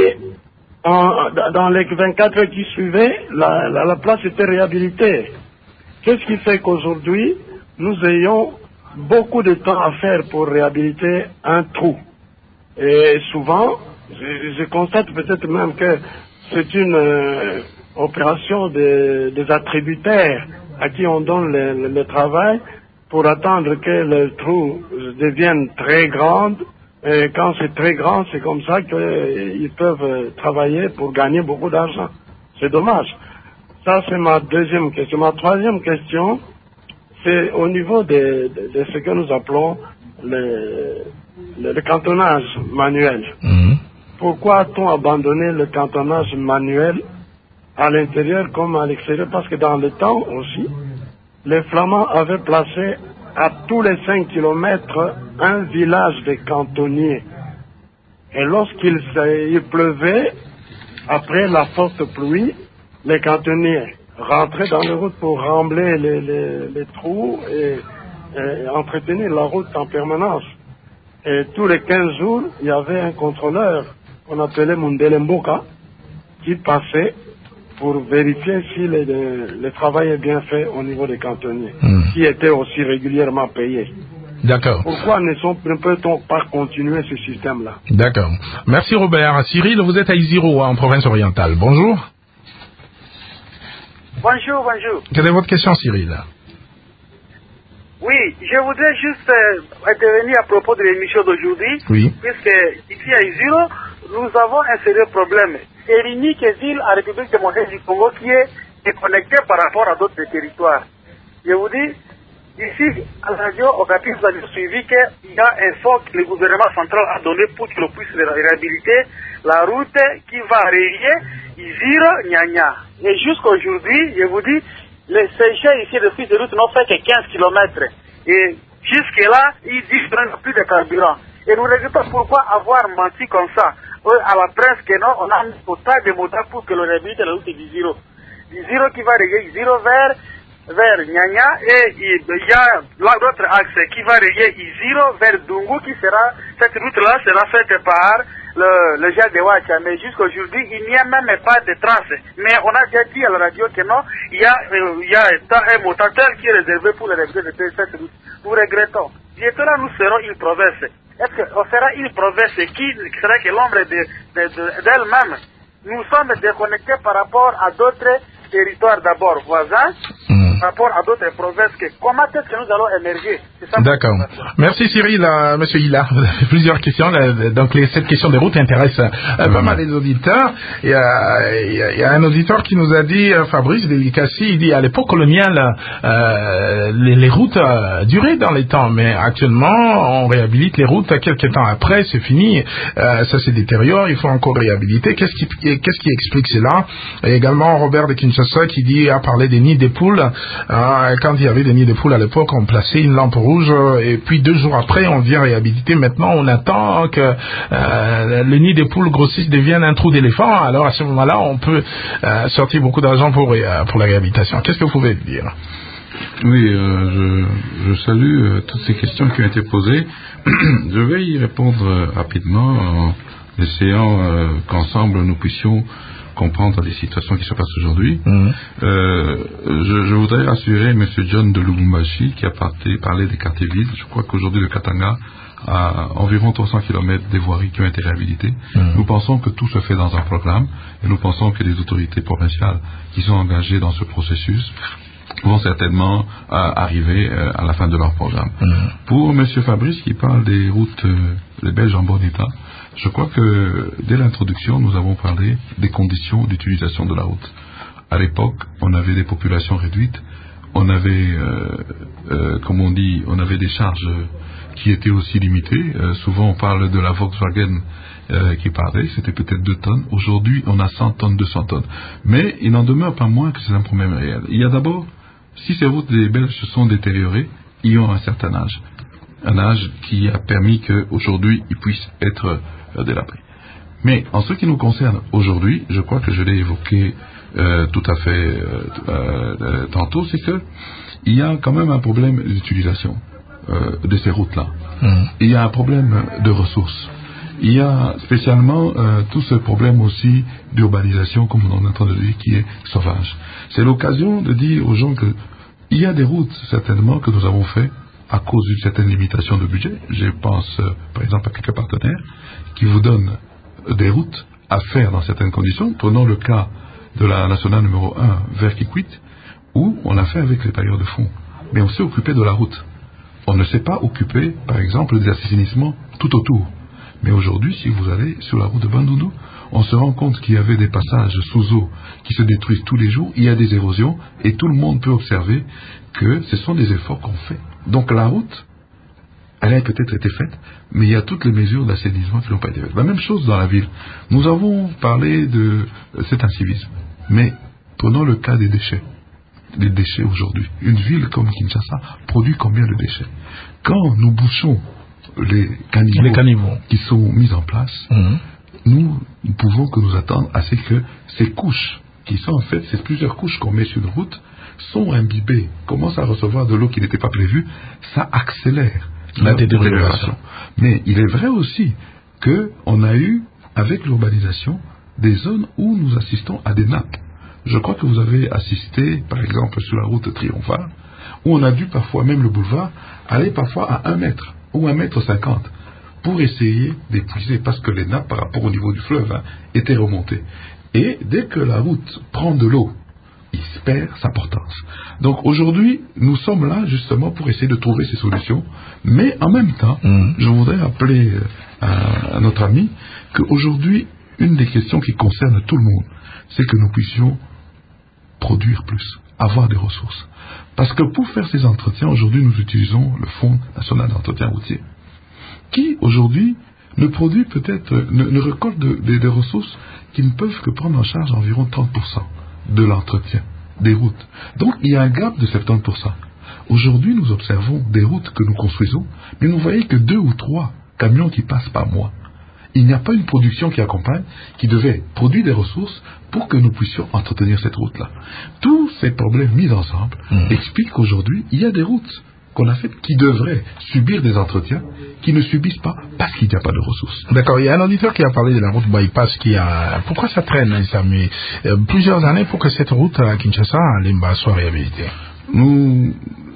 en, dans les vingt-quatre heures qui suivaient, la, la, la place était réhabilitée. Qu'est-ce qui fait qu'aujourd'hui, nous ayons beaucoup de temps à faire pour réhabiliter un trou? Et souvent, je, je constate peut-être même que c'est une euh, opération de, des attributaires à qui on donne le, le, le travail pour attendre que le trou devienne très grand. Et quand c'est très grand, c'est comme ça qu'ils peuvent travailler pour gagner beaucoup d'argent. C'est dommage. Ça, c'est ma deuxième question. Ma troisième question, c'est au niveau de, de, de ce que nous appelons le, le, le cantonnage manuel. Mmh. Pourquoi a-t-on abandonné le cantonnage manuel à l'intérieur comme à l'extérieur? Parce que dans le temps aussi, les Flamands avaient placé à tous les cinq kilomètres un village de cantonniers. Et lorsqu'il il pleuvait, après la forte pluie, les cantonniers rentraient dans les routes pour rembler les, les, les trous et, et entretenir la route en permanence. Et tous les quinze jours, il y avait un contrôleur qu'on appelait Mundele Mboka qui passait pour vérifier si le, le, le travail est bien fait au niveau des cantonniers, mmh. qui étaient aussi régulièrement payés. D'accord. Pourquoi ne, sont, ne peut-on pas continuer ce système-là? D'accord. Merci Robert. Cyril, vous êtes à Isiro, en province orientale. Bonjour. Bonjour, bonjour. Quelle est votre question, Cyril? Oui, je voudrais juste euh, intervenir à propos de l'émission d'aujourd'hui. Oui. Puisque ici à Isiro, nous avons un sérieux problème. C'est l'unique ville en République démocratique du Congo qui est déconnectée par rapport à d'autres territoires. Je vous dis, ici, à la radio, au Capi, vous avez suivi qu'il y a un fonds que le gouvernement central a donné pour que l'on puisse réhabiliter la route qui va relier Isiro, Nyanya. Et jusqu'aujourd'hui, je vous dis, les sécheurs ici de fils de route n'ont fait que quinze kilomètres. Et jusque-là, ils disent qu'ils n'ont plus de carburant. Et nous ne regrettons pourquoi avoir menti comme ça à la presse que non, on a mis autant de motards pour que l'on réhabilite la route d'Isiro. Isiro qui va relier Isiro vers, vers Nyanya, et il y a l'autre axe qui va relier Isiro vers Dungu, qui sera, cette route-là sera faite par le, le gel de Wacha. Mais jusqu'aujourd'hui, il n'y a même pas de traces. Mais on a déjà dit à la radio que non, il y a, euh, il y a un motateur qui est réservé pour la réhabilitation de cette route. Nous regrettons. Bientôt là, nous serons une province. Est-ce qu'on sera une province qui sera que l'ombre de, de, de, d'elle-même? Nous sommes déconnectés par rapport à d'autres territoires d'abord voisins, mmh. par rapport à d'autres provinces. Que, comment est-ce que nous allons émerger? D'accord. Merci Cyril, euh, Monsieur Hila. Vous avez plusieurs questions. Là, donc les, cette question des routes intéresse euh, mmh. pas mal les auditeurs. Il y, a, il, y a, il y a un auditeur qui nous a dit, euh, Fabrice Delicassi, il dit à l'époque coloniale, euh, les, les routes euh, duraient dans les temps, mais actuellement on réhabilite les routes quelques temps après, c'est fini, euh, ça se détériore, il faut encore réhabiliter. Qu'est-ce qui, qu'est-ce qui explique cela? Et également Robert de Kinshasa qui dit, a parlé des nids de poules. Euh, quand il y avait des nids de poules à l'époque, on plaçait une lampe rouge et puis deux jours après on vient réhabiliter. Maintenant on attend que euh, le nid des poules grossisse devienne un trou d'éléphant. Alors à ce moment-là on peut euh, sortir beaucoup d'argent pour, euh, pour la réhabilitation. Qu'est-ce que vous pouvez dire? Oui, euh, je, je salue euh, toutes ces questions qui ont été posées. Je vais y répondre euh, rapidement en essayant euh, qu'ensemble nous puissions comprendre les situations qui se passent aujourd'hui. Mmh. Euh, je, je voudrais rassurer M. John de Lubumbashi qui a parté, parlé des quartiers vides. Je crois qu'aujourd'hui le Katanga a environ trois cents kilomètres des voiries qui ont été réhabilitées. Mmh. Nous pensons que tout se fait dans un programme et nous pensons que les autorités provinciales qui sont engagées dans ce processus vont certainement euh, arriver euh, à la fin de leur programme. Mmh. Pour M. Fabrice qui parle des routes, euh, les Belges en bon état, je crois que dès l'introduction, nous avons parlé des conditions d'utilisation de la route. À l'époque, on avait des populations réduites, on avait, euh, euh, comme on dit, on avait des charges qui étaient aussi limitées. Euh, souvent, on parle de la Volkswagen euh, qui parlait, c'était peut-être deux tonnes. Aujourd'hui, on a cent tonnes, deux cents tonnes. Mais il n'en demeure pas moins que c'est un problème réel. Il y a d'abord, si ces routes des Belges se sont détériorées, ils ont un certain âge. Un âge qui a permis qu'aujourd'hui, ils puissent être euh, délabrés. Mais en ce qui nous concerne aujourd'hui, je crois que je l'ai évoqué euh, tout à fait euh, euh, tantôt, c'est que il y a quand même un problème d'utilisation euh, de ces routes-là. Mmh. Il y a un problème de ressources. Il y a spécialement euh, tout ce problème aussi d'urbanisation, comme on est en train de dire, qui est sauvage. C'est l'occasion de dire aux gens que il y a des routes, certainement, que nous avons fait à cause d'une certaine limitation de budget. Je pense, euh, par exemple, à quelques partenaires qui vous donnent des routes à faire dans certaines conditions. Prenons le cas de la nationale numéro un vers Kikwit, où on a fait avec les bailleurs de fonds. Mais on s'est occupé de la route. On ne s'est pas occupé, par exemple, des assainissements tout autour. Mais aujourd'hui, si vous allez sur la route de Bandundu, on se rend compte qu'il y avait des passages sous eau qui se détruisent tous les jours, il y a des érosions, et tout le monde peut observer que ce sont des efforts qu'on fait. Donc la route, elle a peut-être été faite, mais il y a toutes les mesures d'assainissement qui n'ont pas été faites. La même chose dans la ville. Nous avons parlé de cet incivisme, mais prenons le cas des déchets. Les déchets aujourd'hui. Une ville comme Kinshasa produit combien de déchets? Quand nous bouchons les caniveaux, les caniveaux. qui sont mis en place, mmh. nous ne pouvons que nous attendre à ce que ces couches, qui sont en fait ces plusieurs couches qu'on met sur une route, sont imbibées, commencent à recevoir de l'eau qui n'était pas prévue, ça accélère la détérioration. Mais il est vrai aussi qu'on a eu, avec l'urbanisation, des zones où nous assistons à des nappes. Je crois que vous avez assisté, par exemple, sur la route triomphale, où on a dû parfois, même le boulevard, aller parfois à un mètre ou un mètre cinquante pour essayer d'épuiser, parce que les nappes, par rapport au niveau du fleuve, hein, étaient remontées. Et dès que la route prend de l'eau, il perd sa portance. Donc aujourd'hui, nous sommes là justement pour essayer de trouver ces solutions, mais en même temps, mmh. je voudrais appeler à, à notre ami qu'aujourd'hui, une des questions qui concerne tout le monde, c'est que nous puissions produire plus, avoir des ressources. Parce que pour faire ces entretiens, aujourd'hui, nous utilisons le Fonds national d'entretien routier, qui aujourd'hui ne produit peut-être, ne, ne récolte de, de, des ressources qui ne peuvent que prendre en charge environ trente pour cent de l'entretien des routes. Donc il y a un gap de soixante-dix pour cent. Aujourd'hui, nous observons des routes que nous construisons, mais nous voyons que deux ou trois camions qui passent par mois. Il n'y a pas une production qui accompagne, qui devait produire des ressources pour que nous puissions entretenir cette route-là. Tous ces problèmes mis ensemble mmh. expliquent qu'aujourd'hui, il y a des routes qu'on a faites qui devraient subir des entretiens, qui ne subissent pas parce qu'il n'y a pas de ressources. D'accord, il y a un auditeur qui a parlé de la route bypass qui a... Pourquoi ça traîne, ça met euh, plusieurs années pour que cette route à Kinshasa, à Limba, soit réhabilitée? Nous...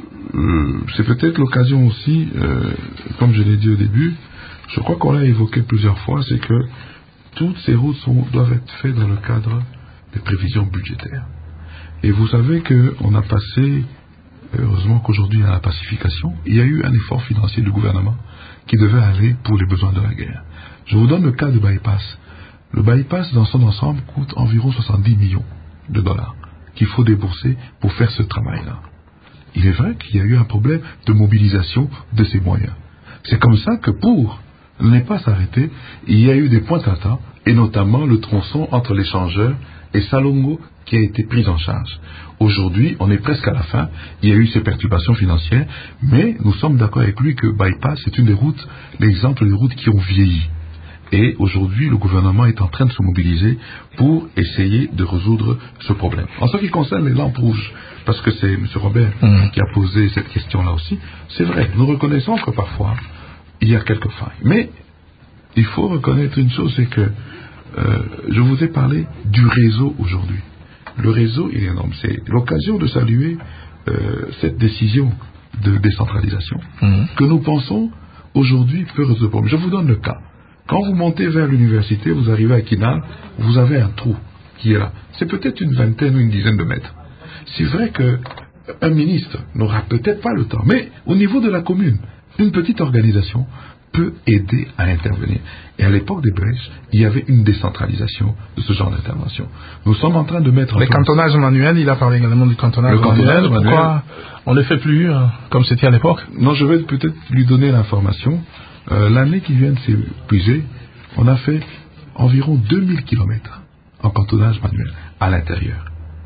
Euh, c'est peut-être l'occasion aussi, euh, comme je l'ai dit au début, je crois qu'on l'a évoqué plusieurs fois, c'est que toutes ces routes sont, doivent être faites dans le cadre des prévisions budgétaires. Et vous savez qu'on a passé, heureusement qu'aujourd'hui il y a la pacification, il y a eu un effort financier du gouvernement qui devait aller pour les besoins de la guerre. Je vous donne le cas du bypass. Le bypass dans son ensemble coûte environ soixante-dix millions de dollars qu'il faut débourser pour faire ce travail-là. Il est vrai qu'il y a eu un problème de mobilisation de ces moyens. C'est comme ça que pour ne pas s'arrêter, il y a eu des points tata, et notamment le tronçon entre l'échangeur et Salongo qui a été pris en charge. Aujourd'hui, on est presque à la fin, il y a eu ces perturbations financières, mais nous sommes d'accord avec lui que bypass est une des routes, l'exemple des routes qui ont vieilli. Et aujourd'hui, le gouvernement est en train de se mobiliser pour essayer de résoudre ce problème. En ce qui concerne les lampes rouges, parce que c'est M. Robert mmh. qui a posé cette question-là aussi, c'est vrai, nous reconnaissons que parfois, il y a quelques failles. Mais il faut reconnaître une chose, c'est que euh, je vous ai parlé du réseau aujourd'hui. Le réseau, il est énorme. C'est l'occasion de saluer euh, cette décision de décentralisation mmh. que nous pensons aujourd'hui peut résoudre le problème. Je vous donne le cas. Quand vous montez vers l'université, vous arrivez à Kinal, vous avez un trou qui est là. C'est peut-être une vingtaine ou une dizaine de mètres. C'est vrai qu'un ministre n'aura peut-être pas le temps, mais au niveau de la commune, une petite organisation peut aider à intervenir. Et à l'époque des Brèches, il y avait une décentralisation de ce genre d'intervention. Nous sommes en train de mettre... Les cantonnages manuels, il a parlé également du cantonnage le manuel. Cantonage Pourquoi manuel, on ne le fait plus euh, comme c'était à l'époque? Non, je vais peut-être lui donner l'information. Euh, l'année qui vient de s'épuiser, on a fait environ deux mille kilomètres en cantonnage manuel à l'intérieur.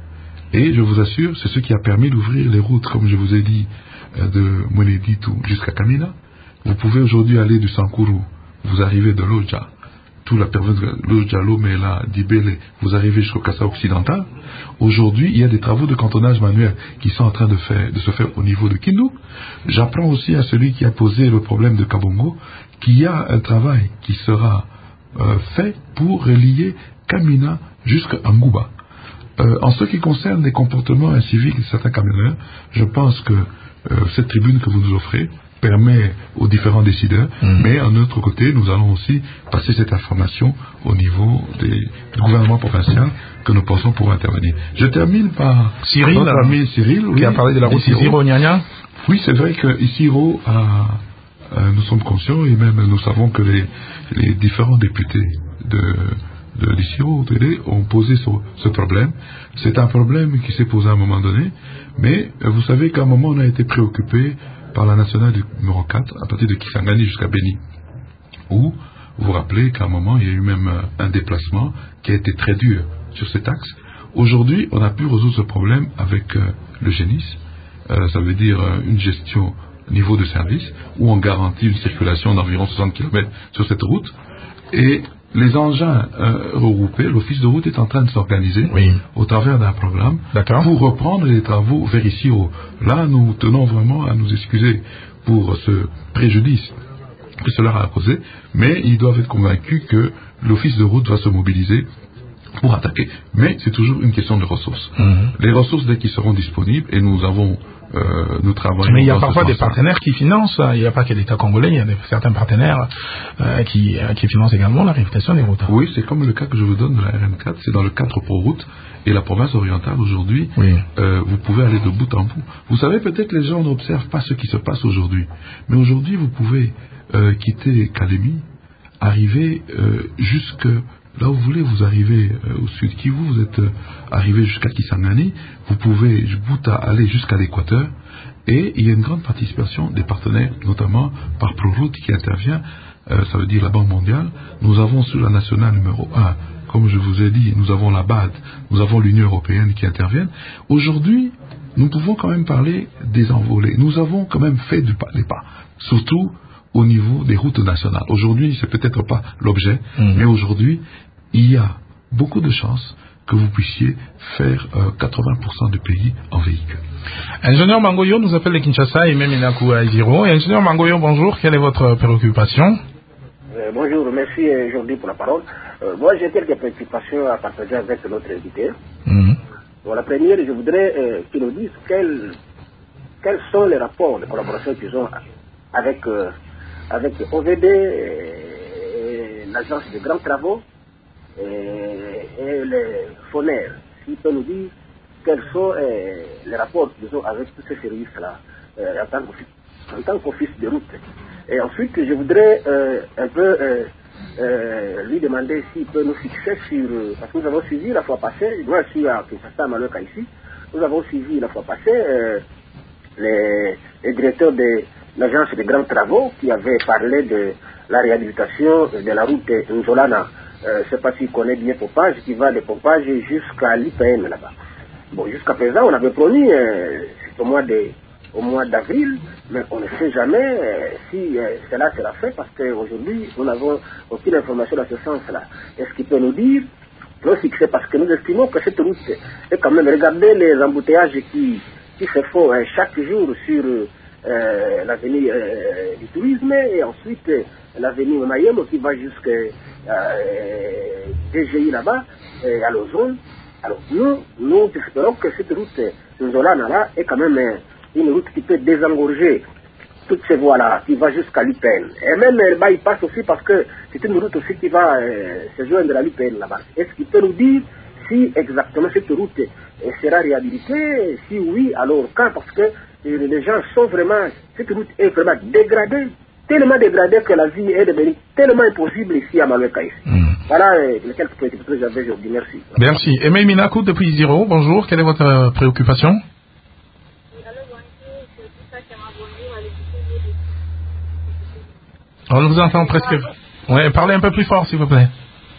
Et je vous assure, c'est ce qui a permis d'ouvrir les routes, comme je vous ai dit, euh, de Mweneditu jusqu'à Kamina. Vous pouvez aujourd'hui aller du Sankuru, vous arrivez de Lodja, tout la période de Lodja, Lomela, Dibele, vous arrivez jusqu'au Kassa occidental. Aujourd'hui, il y a des travaux de cantonnage manuel qui sont en train de, faire, de se faire au niveau de Kindu. J'apprends aussi à celui qui a posé le problème de Kabongo qu'il y a un travail qui sera euh, fait pour relier Kamina jusqu'à Ngouba. Euh, en ce qui concerne les comportements inciviques de certains camionneurs, je pense que euh, cette tribune que vous nous offrez permet aux différents décideurs, mmh. mais d'un autre côté, nous allons aussi passer cette information au niveau des, du gouvernement provincial que nous pensons pouvoir intervenir. Je termine par Cyril, notre ami Cyril, qui oui, a parlé de la route Isiro-Nyanya. Oui, c'est vrai que Isiro a, euh, nous sommes conscients et même nous savons que les, les différents députés de de l'Isiro ont posé ce, ce problème. C'est un problème qui s'est posé à un moment donné, mais euh, vous savez qu'à un moment on a été préoccupé par la nationale numéro quatre, à partir de Kisangani jusqu'à Beni, où vous vous rappelez qu'à un moment il y a eu même un déplacement qui a été très dur sur cet axe. Aujourd'hui, on a pu résoudre ce problème avec euh, le Génis, euh, ça veut dire euh, une gestion niveau de service, où on garantit une circulation d'environ soixante kilomètres sur cette route, et les engins euh, regroupés, l'office de route est en train de s'organiser oui. au travers d'un programme pour reprendre les travaux vers ici. Là, nous tenons vraiment à nous excuser pour ce préjudice que cela a causé, mais ils doivent être convaincus que l'office de route va se mobiliser pour attaquer. Mais c'est toujours une question de ressources. Mmh. Les ressources, dès qu'ils seront disponibles, et nous avons Euh, nous travaillons. Mais il y a parfois des partenaires qui financent, il n'y a pas que l'État congolais, il y a des, certains partenaires euh, qui, euh, qui financent également la réhabilitation des routes. Oui, c'est comme le cas que je vous donne de la R N quatre, c'est dans le cadre pro-route, et la province orientale aujourd'hui, oui. euh, vous pouvez aller de bout en bout. Vous savez, peut-être les gens n'observent pas ce qui se passe aujourd'hui, mais aujourd'hui vous pouvez euh, quitter Kalemi, arriver euh, jusque là où vous voulez, vous arrivez euh, au sud Kivu, vous êtes euh, arrivé jusqu'à Kisangani, vous pouvez aller jusqu'à l'équateur, et il y a une grande participation des partenaires, notamment par ProRoute qui intervient, euh, ça veut dire la Banque mondiale. Nous avons sur la nationale numéro un, comme je vous ai dit, nous avons la B A D, nous avons l'Union européenne qui interviennent. Aujourd'hui, nous pouvons quand même parler des envolées. Nous avons quand même fait du pas, des pas, surtout au niveau des routes nationales. Aujourd'hui, c'est peut-être pas l'objet, mmh. mais aujourd'hui, il y a beaucoup de chances que vous puissiez faire euh, quatre-vingts pour cent du pays en véhicule. Ingénieur Mangoyo nous appelle de Kinshasa et même Inaku à Isiro. Ingénieur Mangoyo, bonjour, quelle est votre préoccupation? euh, Bonjour, merci aujourd'hui pour la parole. Euh, moi, j'ai quelques préoccupations à partager avec notre invité. Mmh. Bon, la première, je voudrais euh, qu'il nous dise quels, quels sont les rapports de collaboration qu'ils ont avec... Euh, avec O V D, et l'agence de grands travaux et, et les F O N E R. S'il peut nous dire quels sont euh, les rapports qu'ils ont avec tous ces services-là euh, en tant qu'office de route. Et ensuite, je voudrais euh, un peu euh, euh, lui demander s'il peut nous fixer sur... Euh, parce que nous avons suivi la fois passée, moi je suis à Kinshasa, Maloka ici, nous avons suivi la fois passée euh, les, les directeurs de l'agence de grands travaux qui avait parlé de la réhabilitation de la route Nzolana. Euh, je ne sais pas s'il connaît bien Pompage, qui va de Pompage jusqu'à l'I P M là-bas. Bon, jusqu'à présent, on avait promis euh, au mois de, au mois d'avril, mais on ne sait jamais euh, si euh, cela sera fait parce qu'aujourd'hui, nous n'avons aucune information dans ce sens-là. Est-ce qu'il peut nous dire non fixé parce que nous estimons que cette route est quand même, regardez les embouteillages qui, qui se font euh, chaque jour sur euh, l'avenue euh, du tourisme et ensuite euh, l'avenue Mayemo qui va jusqu'à euh, D G I là-bas, euh, à l'ozone. Alors nous, nous espérons que cette route de Zolana-là est quand même euh, une route qui peut désengorger toutes ces voies-là, qui va jusqu'à l'U P N. Et même euh, bah, il passe aussi parce que c'est une route aussi qui va euh, se joindre à l'U P N là-bas. Est-ce qu'il peut nous dire si exactement cette route euh, sera réhabilitée? Si oui, alors quand? Parce que euh, les gens sont vraiment, cette route est vraiment dégradée, tellement dégradée que la vie est devenue tellement impossible ici à Maloué-Caïs. Mm. Voilà euh, les quelques petites que j'avais aujourd'hui. Merci. Merci. Aimé Minakou depuis Zéro, bonjour. Quelle est votre euh, préoccupation? On vous entend presque. Oui, parlez un peu plus fort, s'il vous plaît.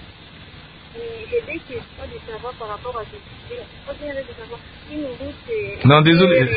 Non, désolé.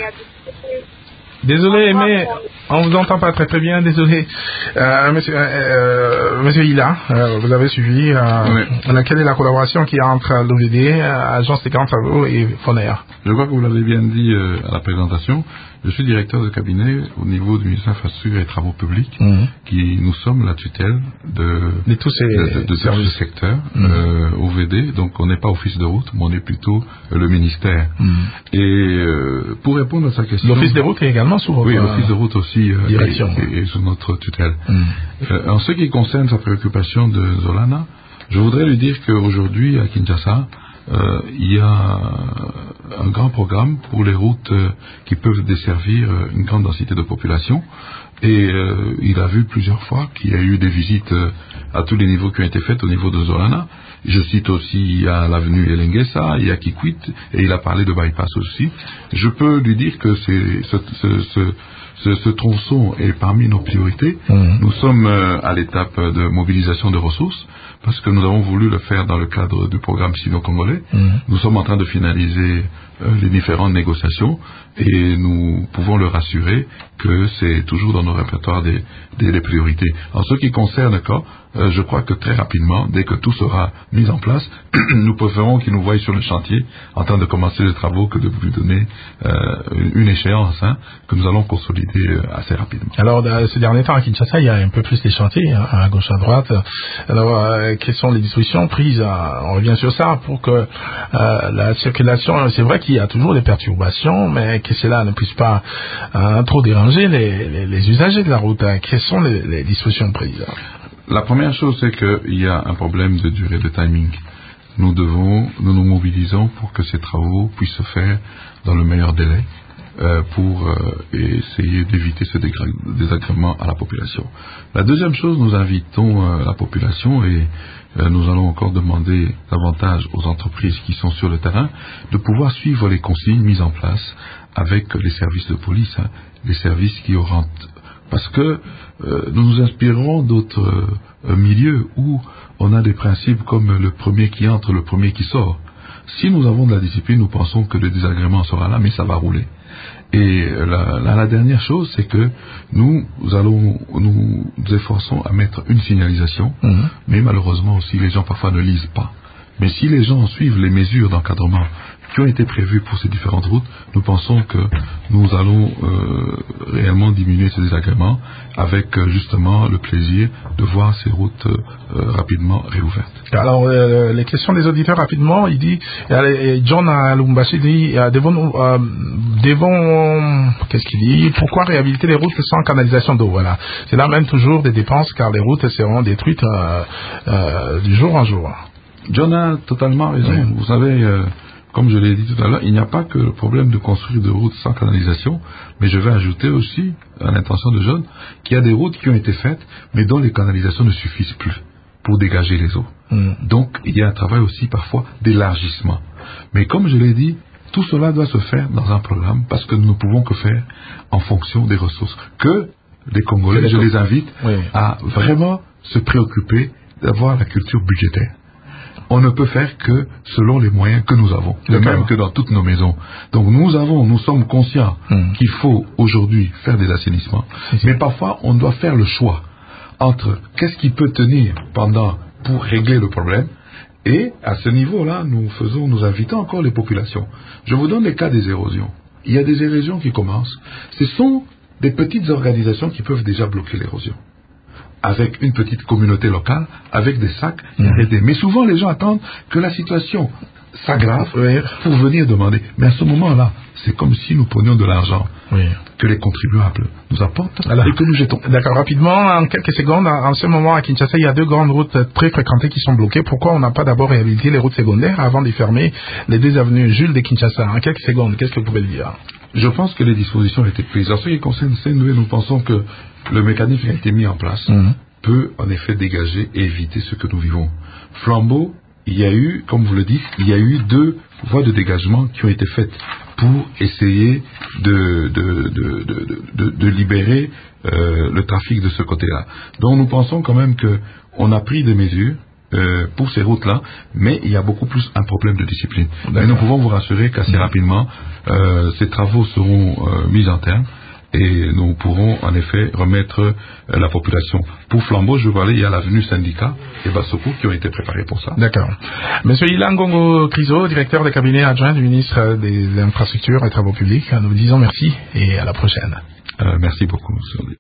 Désolé, mais on vous entend pas très très bien, désolé. Euh, monsieur, euh, monsieur Hila, euh, vous avez suivi. Euh, oui. Quelle est la collaboration qu'il y a entre l'O V D, Agence des grands travaux et Foner? Je crois que vous l'avez bien dit euh, à la présentation. Je suis directeur de cabinet au niveau du ministère de l'Infrastructure et des Travaux Publics, mmh. qui nous sommes la tutelle de, de tous ces de, de, de services secteurs, mmh. euh, O V D, donc on n'est pas office de route, mais on est plutôt euh, le ministère. Mmh. Et euh, pour répondre à sa question... L'office des routes est également sous votre Oui, l'office de route aussi euh, direction. Est, est, est sous notre tutelle. Mmh. Euh, en ce qui concerne sa préoccupation de Zolana, je voudrais lui dire qu'aujourd'hui à Kinshasa, Euh, il y a un grand programme pour les routes euh, qui peuvent desservir euh, une grande densité de population et euh, il a vu plusieurs fois qu'il y a eu des visites euh, à tous les niveaux qui ont été faites au niveau de Zolana. Je cite aussi, il y a l'avenue Elengesa, il y a Kikwit et il a parlé de bypass aussi. Je peux lui dire que c'est, ce, ce, ce, ce, ce tronçon est parmi nos priorités. Mmh. Nous sommes euh, à l'étape de mobilisation de ressources parce que nous avons voulu le faire dans le cadre du programme sino-congolais. Mmh. Nous sommes en train de finaliser euh, les différentes négociations et nous pouvons le rassurer que c'est toujours dans nos répertoires des, des, des priorités. En ce qui concerne le cas, euh, je crois que très rapidement, dès que tout sera mis en place, nous préférons qu'ils nous voient sur le chantier en train de commencer les travaux que de vous donner euh, une échéance hein, que nous allons consolider euh, assez rapidement. Alors, ces derniers temps à Kinshasa, il y a un peu plus des chantiers, hein, à gauche, à droite. Alors, euh, quelles sont les dispositions prises euh, on revient sur ça pour que euh, la circulation, c'est vrai qu'il y a toujours des perturbations, mais que cela ne puisse pas euh, trop déranger les, les, les usagers de la route. Hein. Quelles sont les, les dispositions prises? La première chose, c'est qu'il y a un problème de durée de timing. Nous devons, nous nous mobilisons pour que ces travaux puissent se faire dans le meilleur délai euh, pour euh, essayer d'éviter ce désagrément à la population. La deuxième chose, nous invitons euh, la population et euh, nous allons encore demander davantage aux entreprises qui sont sur le terrain de pouvoir suivre les consignes mises en place avec les services de police, hein, les services qui auront... Parce que euh, nous nous inspirons d'autres euh, milieux où on a des principes comme le premier qui entre, le premier qui sort. Si nous avons de la discipline, nous pensons que le désagrément sera là, mais ça va rouler. Et la, la, la dernière chose, c'est que nous allons nous, nous efforçons à mettre une signalisation, mmh. mais malheureusement aussi les gens parfois ne lisent pas. Mais si les gens suivent les mesures d'encadrement qui ont été prévues pour ces différentes routes, nous pensons que nous allons euh, réellement diminuer ces désagréments avec euh, justement le plaisir de voir ces routes euh, rapidement réouvertes. Alors, euh, les questions des auditeurs rapidement, il dit, euh, John Alumbashi dit, euh, devons, euh, devons, qu'est-ce qu'il dit, pourquoi réhabiliter les routes sans canalisation d'eau? Voilà. C'est là même toujours des dépenses car les routes seront détruites euh, euh, du jour en jour. John a totalement raison. Oui. Vous savez, euh, comme je l'ai dit tout à l'heure, il n'y a pas que le problème de construire des routes sans canalisation, mais je vais ajouter aussi, à l'intention de John, qu'il y a des routes qui ont été faites, mais dont les canalisations ne suffisent plus pour dégager les eaux. Mm. Donc, il y a un travail aussi parfois d'élargissement. Mais comme je l'ai dit, tout cela doit se faire dans un programme, parce que nous ne pouvons que faire en fonction des ressources. Que les Congolais, je les invite oui. à vraiment se préoccuper d'avoir la culture budgétaire. On ne peut faire que selon les moyens que nous avons, de même que dans toutes nos maisons. Donc nous avons, nous sommes conscients mmh. qu'il faut aujourd'hui faire des assainissements, mmh. mais parfois on doit faire le choix entre qu'est-ce qui peut tenir pendant pour régler le problème, et à ce niveau-là, nous faisons, nous invitons encore les populations. Je vous donne les cas des érosions. Il y a des érosions qui commencent. Ce sont des petites organisations qui peuvent déjà bloquer l'érosion. avec une petite communauté locale, avec des sacs, mmh. et arrêter. Mais souvent, les gens attendent que la situation s'aggrave oui. pour venir demander. Mais à ce moment-là, c'est comme si nous prenions de l'argent oui. que les contribuables nous apportent Alors, et que nous jetons. D'accord, rapidement, en quelques secondes, en ce moment à Kinshasa, il y a deux grandes routes très fréquentées qui sont bloquées. Pourquoi on n'a pas d'abord réhabilité les routes secondaires avant de fermer les deux avenues Jules de Kinshasa? En quelques secondes, qu'est-ce que vous pouvez dire? Je pense que les dispositions ont été prises. En ce qui concerne Saint-Louis, nous pensons que le mécanisme qui a été mis en place mmh. peut en effet dégager et éviter ce que nous vivons. Flambeau, il y a eu, comme vous le dites, il y a eu deux voies de dégagement qui ont été faites pour essayer de, de, de, de, de, de libérer euh, le trafic de ce côté-là. Donc nous pensons quand même qu'on a pris des mesures euh, pour ces routes-là, mais il y a beaucoup plus un problème de discipline. Mais nous pouvons vous rassurer qu'assez rapidement, euh, ces travaux seront euh, mis en terme. Et nous pourrons en effet remettre euh, la population. Pour Flambeau, je vois aller, il y a l'avenue Syndicat et Bassoko qui ont été préparés pour ça. D'accord. Monsieur Ilan Gongo Criso, directeur de cabinet adjoint du ministre des Infrastructures et Travaux Publics, nous vous disons merci et à la prochaine. Euh, merci beaucoup, monsieur.